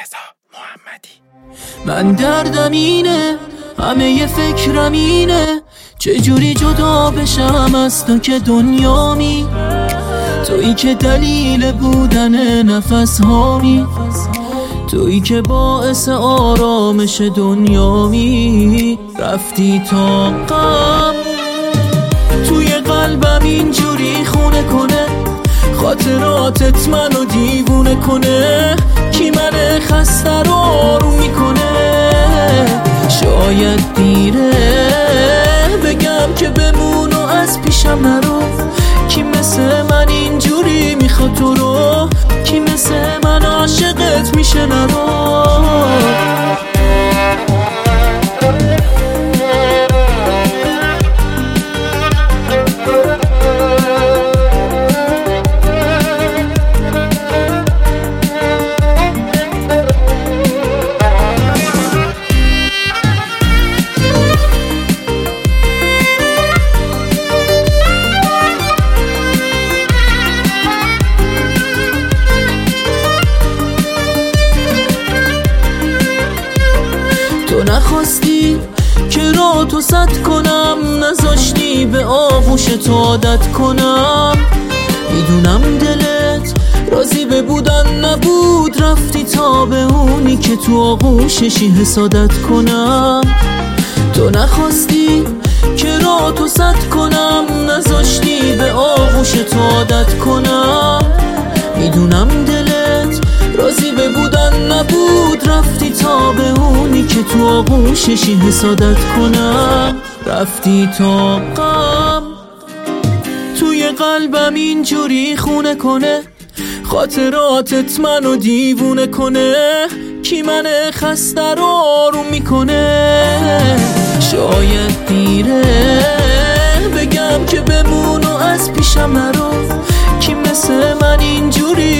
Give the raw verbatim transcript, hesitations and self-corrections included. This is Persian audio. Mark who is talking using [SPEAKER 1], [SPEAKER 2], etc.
[SPEAKER 1] رضا محمدی.
[SPEAKER 2] من دردم اینه، همه ی فکرم اینه، چجوری جدا بشم از تو که دنیامی، تویی که دلیل بودن نفس هامی، تویی که باعث آرامش دنیامی. رفتی تا غم توی قلبم اینجوری خونه کنه، خاطراتت منو دیوونه کنه، کی من خسته رو آروم میکنه. شاید دیره بگم که بمون و از پیشم نرو، کی مثل من اینجوری میخواد تو رو، کی مثل من عاشقت میشه نرو. تو نخواستی که را تو صد کنم، نذاشتی به آغوش تو عادت کنم. میدونم دلت راضی به بودن نبود، رفتی تا به اونی که تو آغوششی حسادت کنم. تو نخواستی که را تو صد کنم، نذاشتی به آغوش تو عادت کنم. میدونم دلت راضی به بودن نبود، رفتی تا به اونی که تو آغوششی حسادت کنم. رفتی تا غم توی قلبم اینجوری خونه کنه، خاطراتت منو دیوونه کنه، کی من خسته رو آروم میکنه. شاید دیره بگم که بمون و از پیشم نرو، کی مثل من اینجوری